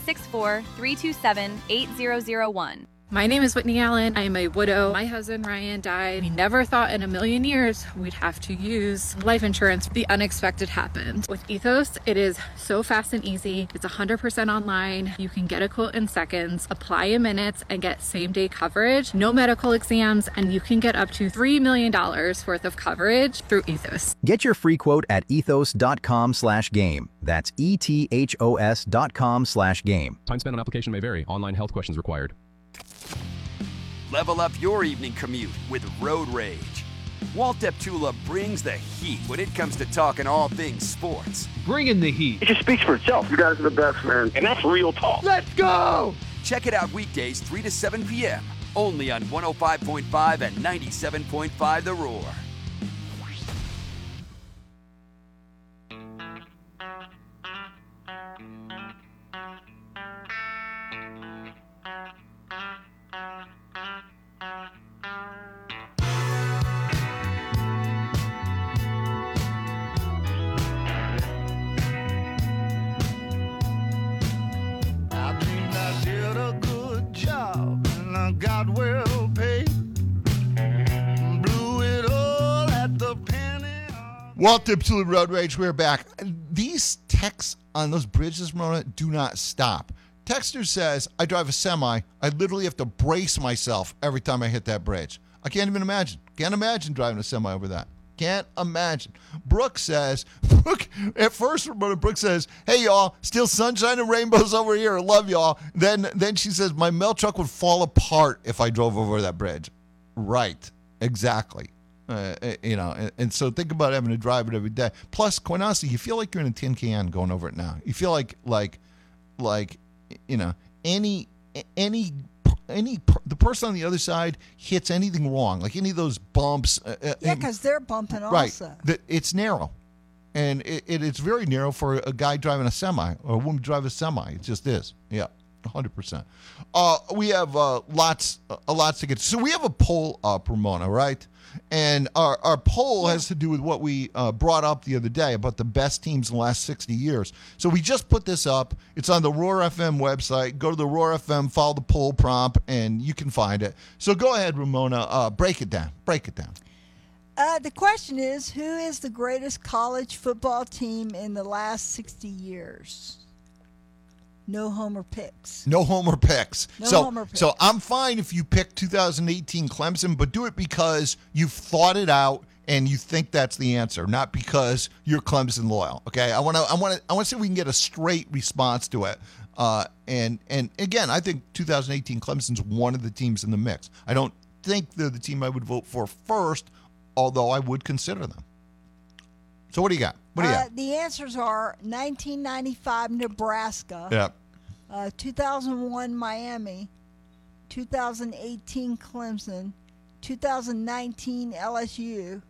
864-327-8001. My name is Whitney Allen. I am a widow. My husband, Ryan, died. We never thought in a million years we'd have to use life insurance. The unexpected happened. With Ethos, it is so fast and easy. It's 100% online. You can get a quote in seconds, apply in minutes, and get same-day coverage. No medical exams, and you can get up to $3 million worth of coverage through Ethos. Get your free quote at ethos.com/game. That's ethos.com/game. Time spent on application may vary. Online health questions required. Level up your evening commute with Road Rage. Walt Deptula brings the heat when it comes to talking all things sports. Bring in the heat. It just speaks for itself. You guys are the best, man. And that's real talk. Let's go! Check it out weekdays 3 to 7 p.m. only on 105.5 and 97.5 The Roar. got well paid. Blew it all at the penny. Walt Dipsula Road Rage, we're back. These texts on those bridges, Mona, do not stop. Texter says, I drive a semi. I literally have to brace myself every time I hit that bridge. I can't even imagine. Can't imagine driving a semi over that. Can't imagine. Brooke says, at first, Brooke says, hey, y'all, still sunshine and rainbows over here. I love y'all. Then she says, my mail truck would fall apart if I drove over that bridge. Right. Exactly. And so think about having to drive it every day. Plus, quite honestly, you feel like you're in a tin can going over it now. You feel like the person on the other side hits anything wrong, like any of those bumps. Yeah, because they're bumping right, also. It's narrow. And it's very narrow for a guy driving a semi or a woman driving a semi. It just is. Yeah, 100%. We have lots to get to. So we have a poll up, Ramona, right? And our poll has to do with what we brought up the other day about the best teams in the last 60 years. So we just put this up. It's on the Roar FM website. Go to the Roar FM, follow the poll prompt, and you can find it. So go ahead, Ramona. Break it down. The question is, who is the greatest college football team in the last 60 years? No homer picks. So I'm fine if you pick 2018 Clemson, but do it because you've thought it out and you think that's the answer, not because you're Clemson loyal. Okay, I want to see if we can get a straight response to it. And again, I think 2018 Clemson's one of the teams in the mix. I don't think they're the team I would vote for first, although I would consider them. So what do you got? The answers are 1995 Nebraska. Yep. 2001 Miami, 2018 Clemson, 2019 LSU,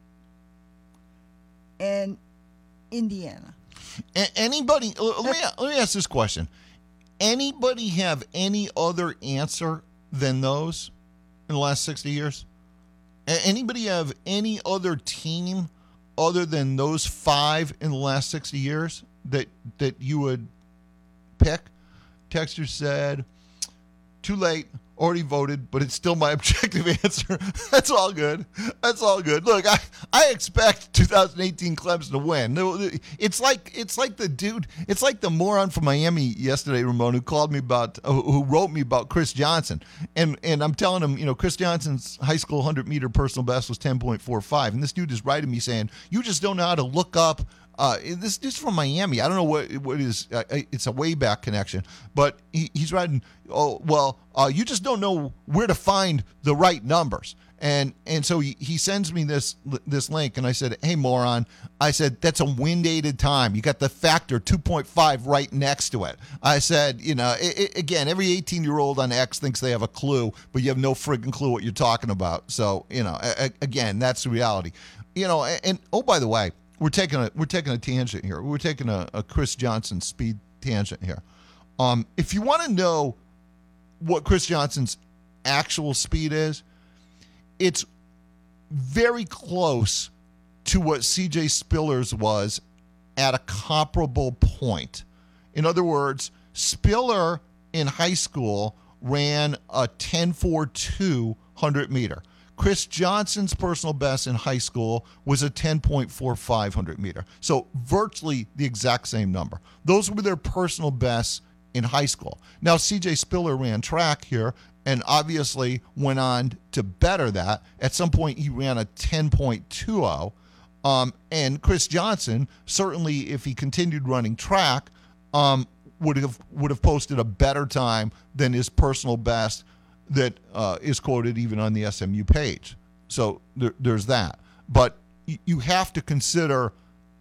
and Indiana. Anybody? Let me ask this question. Anybody have any other answer than those in the last 60 years? Anybody have any other team other than those five in the last 60 years that you would pick? Texter said, too late. already voted, but it's still my objective answer. That's all good. That's all good. Look, I expect 2018 Clemson to win. It's like the moron from Miami yesterday, Ramon, who wrote me about Chris Johnson, and I'm telling him, Chris Johnson's high school 100-meter personal best was 10.45, and this dude is writing me saying, you just don't know how to look up. This dude's from Miami. I don't know what is. It's a way back connection, but he's writing. You just don't know where to find the right numbers, and so he sends me this link, and I said, "Hey, moron!" I said, "That's a wind-aided time. You got the factor 2.5 right next to it." I said, again, every 18-year-old on X thinks they have a clue, but you have no friggin' clue what you're talking about. So again, that's the reality. And oh, by the way. We're taking a tangent here. We're taking a Chris Johnson speed tangent here. If you want to know what Chris Johnson's actual speed is, it's very close to what C.J. Spiller's was at a comparable point. In other words, Spiller in high school ran a 10.42 100-meter. Chris Johnson's personal best in high school was a 10.45 100-meter. So virtually the exact same number. Those were their personal bests in high school. Now, C.J. Spiller ran track here and obviously went on to better that. At some point, he ran a 10.20. And Chris Johnson, certainly if he continued running track, would have posted a better time than his personal best that is quoted even on the SMU page. So there's that. But you have to consider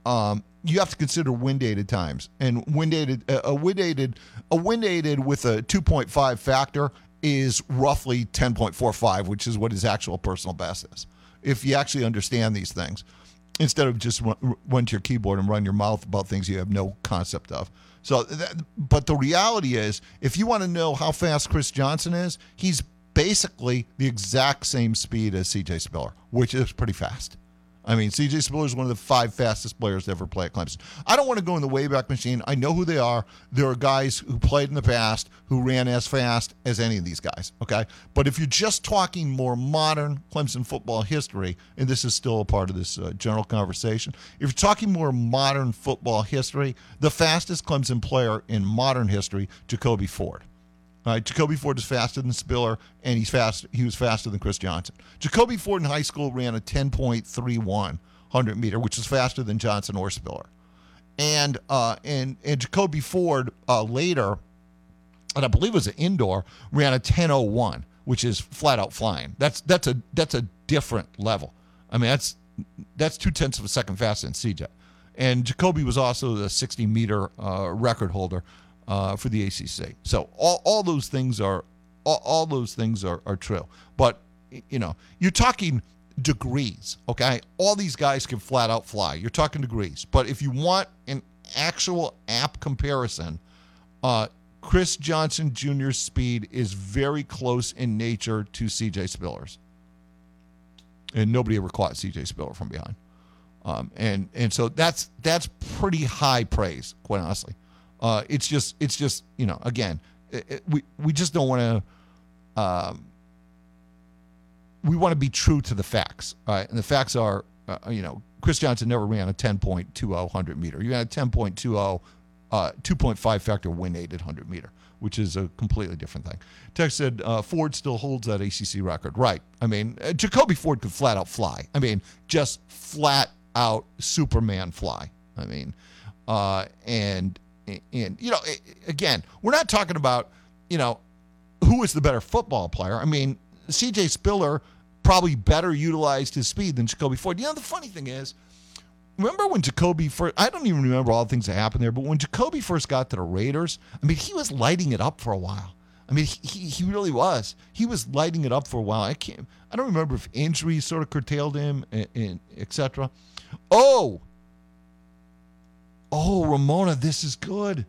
wind-aided times, and a wind-aided with a 2.5 factor is roughly 10.45, which is what his actual personal best is. If you actually understand these things, instead of just run to your keyboard and run your mouth about things you have no concept of. So, but the reality is, if you want to know how fast Chris Johnson is, he's basically the exact same speed as C.J. Spiller, which is pretty fast. I mean, C.J. Spiller is one of the 5 fastest players to ever play at Clemson. I don't want to go in the Wayback Machine. I know who they are. There are guys who played in the past who ran as fast as any of these guys, okay? But if you're just talking more modern Clemson football history, and this is still a part of this general conversation, if you're talking more modern football history, the fastest Clemson player in modern history, Jacoby Ford. All right, Jacoby Ford is faster than Spiller, and he was faster than Chris Johnson. Jacoby Ford in high school ran a 10.31 100-meter, which is faster than Johnson or Spiller. And Jacoby Ford later, and I believe it was an indoor, ran a 10.01, which is flat out flying. That's a different level. I mean, that's 0.2 of a second faster than CJ. And Jacoby was also the 60-meter record holder for the ACC. So all those things are true. But you're talking degrees, okay? All these guys can flat out fly. You're talking degrees. But if you want an actual app comparison, Chris Johnson Jr.'s speed is very close in nature to C.J. Spiller's. And nobody ever caught C.J. Spiller from behind. And so that's pretty high praise, quite honestly. It's just again, we just don't want to. We want to be true to the facts, right? And the facts are, Chris Johnson never ran a 10.20 100-meter. You ran a 10.20, 2.5 factor wind-aided 100-meter, which is a completely different thing. Tex said Ford still holds that ACC record, right? I mean, Jacoby Ford could flat out fly. I mean, just flat out Superman fly. I mean, and again, we're not talking about, who is the better football player. I mean, C.J. Spiller probably better utilized his speed than Jacoby Ford. The funny thing is, remember when Jacoby first, I don't even remember all the things that happened there, but when Jacoby first got to the Raiders, I mean, he was lighting it up for a while. I mean, he really was. He was lighting it up for a while. I don't remember if injuries sort of curtailed him, and et cetera. Oh, Ramona, this is good.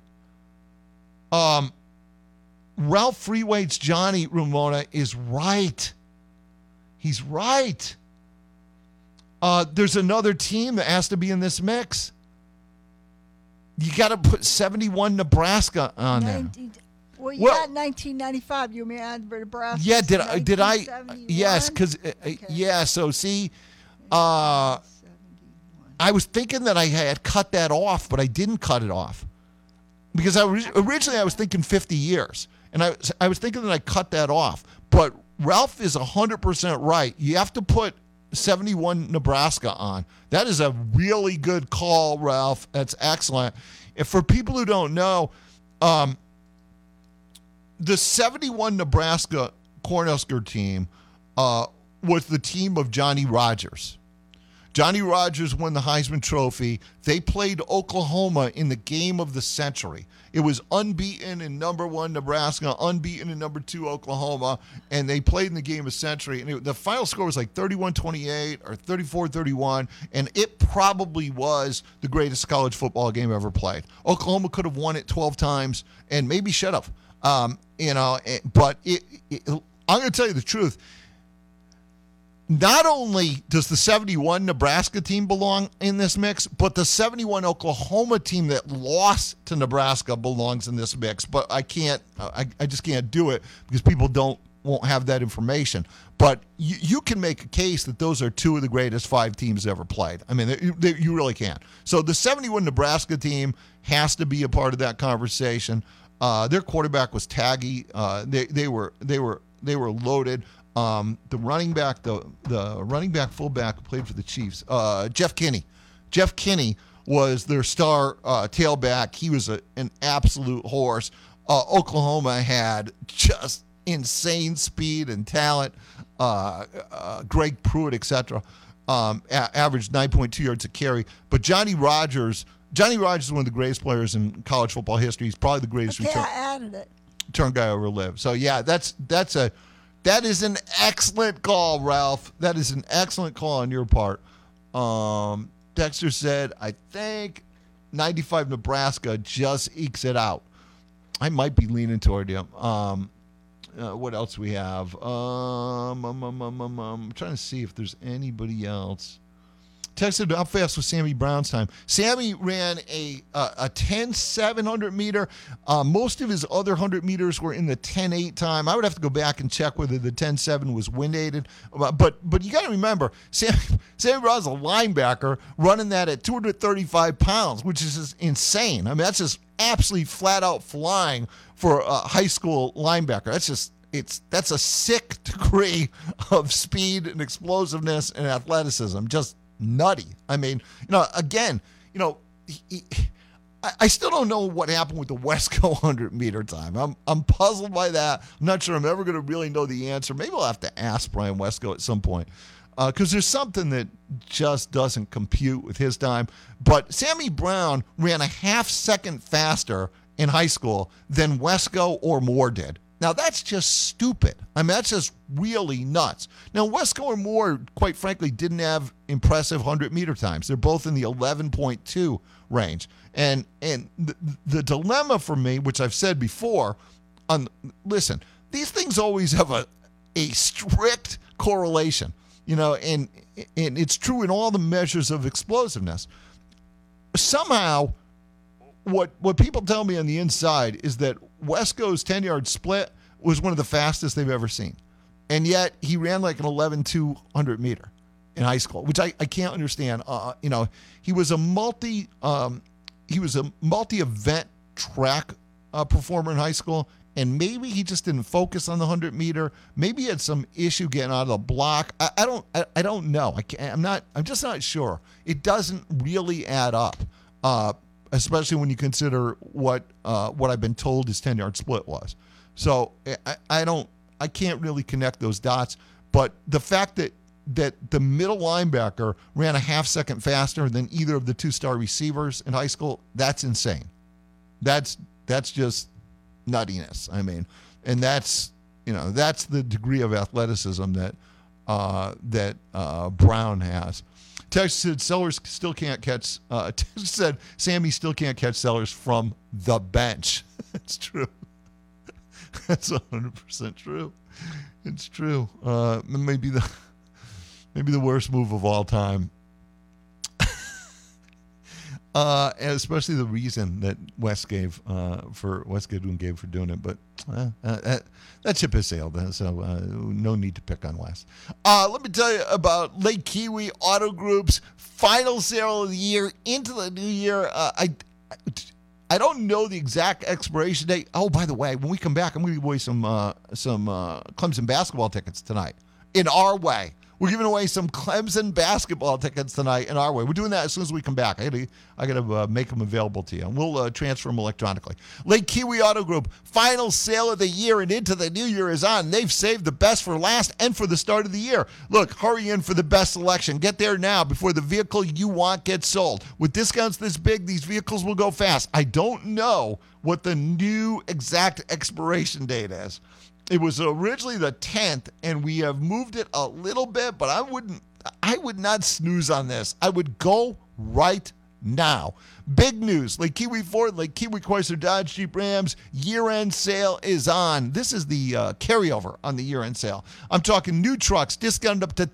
Ralph Freewaite's Johnny, Ramona, is right. He's right. There's another team that has to be in this mix. You got to put 71 Nebraska on there. Well, you got 1995. You mean Nebraska? Yeah, did I? Yes, because So see, I was thinking that I had cut that off, but I didn't cut it off because originally I was thinking 50 years, and I was thinking that I cut that off. But Ralph is 100% right. You have to put 71 Nebraska on. That is a really good call, Ralph. That's excellent. And for people who don't know, the 71 Nebraska Cornhusker team was the team of Johnny Rodgers. Johnny Rodgers won the Heisman Trophy. They played Oklahoma in the game of the century. It was unbeaten in number 1 Nebraska, unbeaten in number 2 Oklahoma, and they played in the game of the century. And the final score was like 31-28 or 34-31, and it probably was the greatest college football game ever played. Oklahoma could have won it 12 times and maybe should have. But I'm going to tell you the truth. Not only does the 71 Nebraska team belong in this mix, but the 71 Oklahoma team that lost to Nebraska belongs in this mix. But I just can't do it because people won't have that information. But you can make a case that those are 2 of the greatest 5 teams ever played. I mean, you really can. So the 71 Nebraska team has to be a part of that conversation. Their quarterback was Taggy. They were loaded. The running back, the running back fullback who played for the Chiefs, Jeff Kinney. Jeff Kinney was their star tailback. He was an absolute horse. Oklahoma had just insane speed and talent. Greg Pruitt, etc. Averaged 9.2 yards a carry. But Johnny Rodgers is one of the greatest players in college football history. He's probably the greatest return guy ever lived. So yeah, that is an excellent call, Ralph. That is an excellent call on your part. Dexter said, I think 95 Nebraska just ekes it out. I might be leaning toward you. What else we have? I'm trying to see if there's anybody else. Texted, how fast was Sammy Brown's time? Sammy ran a 10-700 meter. Most of his other 100 meters were in the 10-8 time. I would have to go back and check whether the 10-7 was wind aided. But you got to remember, Sammy Brown's a linebacker running that at 235 pounds, which is just insane. I mean, that's just absolutely flat out flying for a high school linebacker. That's a sick degree of speed and explosiveness and athleticism. Just nutty. I mean, again, I still don't know what happened with the Wesco 100-meter time. I'm puzzled by that. I'm not sure I'm ever going to really know the answer. Maybe I'll have to ask Brian Wesco at some point because there's something that just doesn't compute with his time. But Sammy Brown ran a half second faster in high school than Wesco or Moore did. Now, that's just stupid. I mean, that's just really nuts. Now, Wesco or Moore, quite frankly, didn't have impressive 100-meter times. They're both in the 11.2 range. And the dilemma for me, which I've said before, listen, these things always have a strict correlation, and it's true in all the measures of explosiveness. Somehow, what people tell me on the inside is that Wesco's 10-yard split was one of the fastest they've ever seen. And yet he ran like an 11-200 meter in high school, which I can't understand. He was a multi-event track performer in high school, and maybe he just didn't focus on the 100 meter. Maybe he had some issue getting out of the block. I don't know. I'm just not sure. It doesn't really add up. Especially when you consider what I've been told his 10-yard split was. So I can't really connect those dots. But the fact that the middle linebacker ran a half second faster than either of the 2-star receivers in high school, that's insane. That's just nuttiness. I mean, and that's the degree of athleticism that Brown has. Texas said Sellers still can't catch. Texas said Sammy still can't catch Sellers from the bench. It's true. That's 100% true. It's true. Maybe the worst move of all time. And especially the reason that Westgate gave for doing it. But That ship has sailed, so no need to pick on Wes. Let me tell you about Lake Kiwi Auto Group's final sale of the year into the new year. I don't know the exact expiration date. Oh, by the way, when we come back, I'm going to give away some Clemson basketball tickets tonight in our way. We're giving away some Clemson basketball tickets tonight in our way. We're doing that as soon as we come back. I got to make them available to you, and we'll transfer them electronically. Lake Kiwi Auto Group, final sale of the year and into the new year is on. They've saved the best for last and for the start of the year. Look, hurry in for the best selection. Get there now before the vehicle you want gets sold. With discounts this big, these vehicles will go fast. I don't know what the new exact expiration date is. It was originally the 10th, and we have moved it a little bit, but I would not snooze on this. I would go right now. Big news. Lake Kiwi Ford, Lake Kiwi Chrysler Dodge Jeep Rams year-end sale is on. This is the carryover on the year-end sale. I'm talking new trucks discounted up to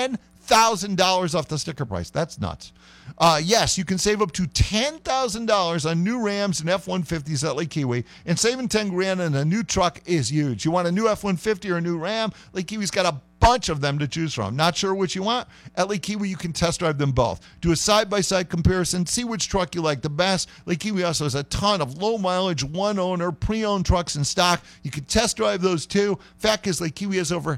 $10,000 off the sticker price. That's nuts. Yes, you can save up to $10,000 on new Rams and F-150s at Lake Kiwi, and saving $10,000 on a new truck is huge. You want a new F-150 or a new Ram? Lake Kiwi's got a bunch of them to choose from. Not sure which you want? At Lake Kiwi, you can test drive them both. Do a side-by-side comparison. See which truck you like the best. Lake Kiwi also has a ton of low-mileage, one-owner, pre-owned trucks in stock. You can test drive those too. Fact is, Lake Kiwi has over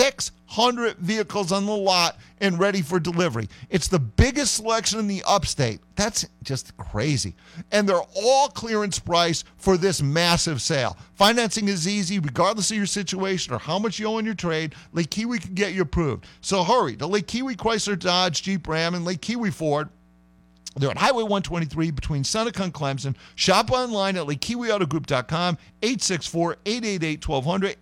600 vehicles on the lot and ready for delivery. It's the biggest selection in the upstate. That's just crazy. And they're all clearance price for this massive sale. Financing is easy regardless of your situation or how much you owe in your trade. Lake Kiwi can get you approved. So hurry to Lake Kiwi Chrysler Dodge Jeep Ram and Lake Kiwi Ford. They're on Highway 123 between Seneca and Clemson. Shop online at LakeKiwiAutoGroup.com, 864-888-1200,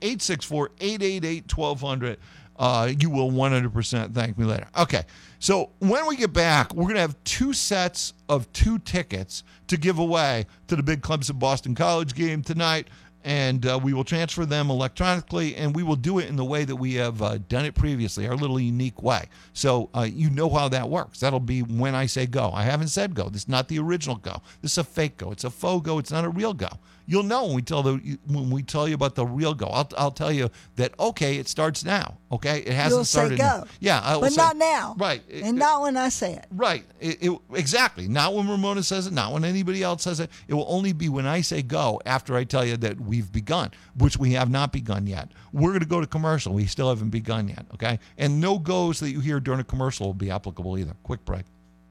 864-888-1200. You will 100% thank me later. Okay, so when we get back, we're going to have 2 sets of 2 tickets to give away to the big Clemson-Boston College game tonight, and we will transfer them electronically, and we will do it in the way that we have done it previously, our little unique way. So you know how that works. That'll be when I say go. I haven't said go. This is not the original go. This is a fake go. It's a faux go. It's not a real go. You'll know when we tell you about the real go. I'll tell you that, okay, it starts now. Okay, it hasn't started. You'll say go. Yeah, but not now. Right. And not when I say it. Right. Exactly. Not when Ramona says it. Not when anybody else says it. It will only be when I say go after I tell you that we've begun, which we have not begun yet. We're going to go to commercial. We still haven't begun yet. Okay, and no goes that you hear during a commercial will be applicable either. Quick break.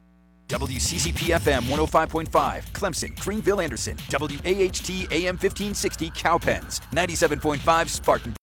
WCCP-FM 105.5, Clemson, Greenville, Anderson. WAHT AM 1560, Cowpens. 97.5, Spartanburg.